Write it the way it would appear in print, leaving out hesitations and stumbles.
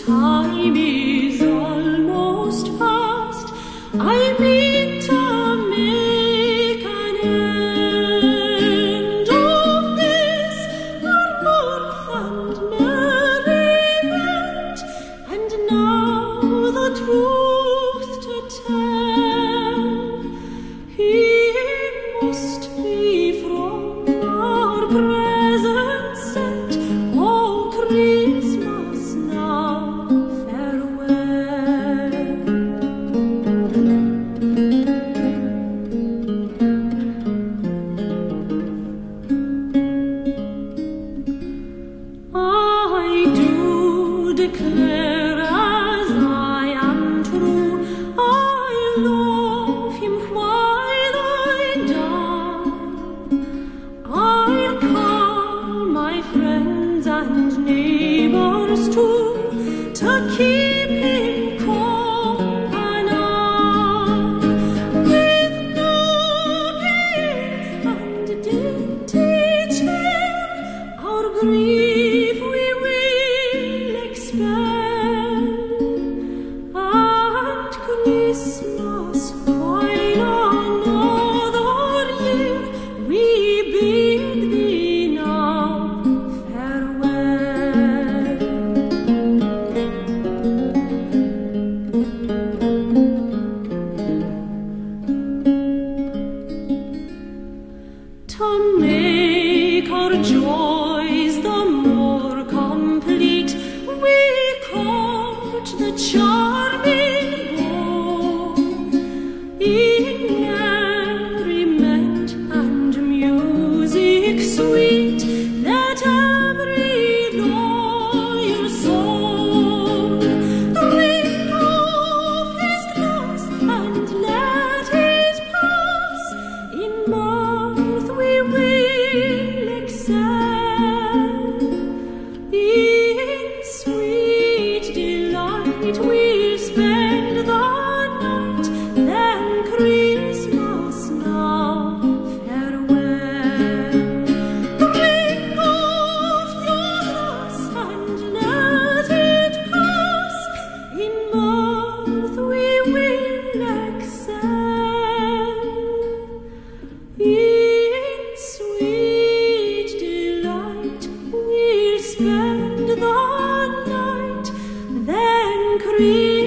time is almost past. I mean to make an end of this our mirth and merriment, and now the truth to tell, he must be from our present set. Oh, Christmas now, farewell. I do declare, as I am true, I love him while I die. I'll call my friends and neighbors too, to keep him company. With nursing and dainty cheer, our grief we will expel, and Christmas while another year we bid thee now farewell. To make our joys the more complete, we court the charming beau in merriment and music sweet, that every loyal soul ring of his glass and let it pass. In mirth we will excel, in sweet delight we'll spend the night, then Christmas now farewell. Ring off your glass and let it pass, in mirth we will excel, in sweet delight we'll spend the night, then Christmas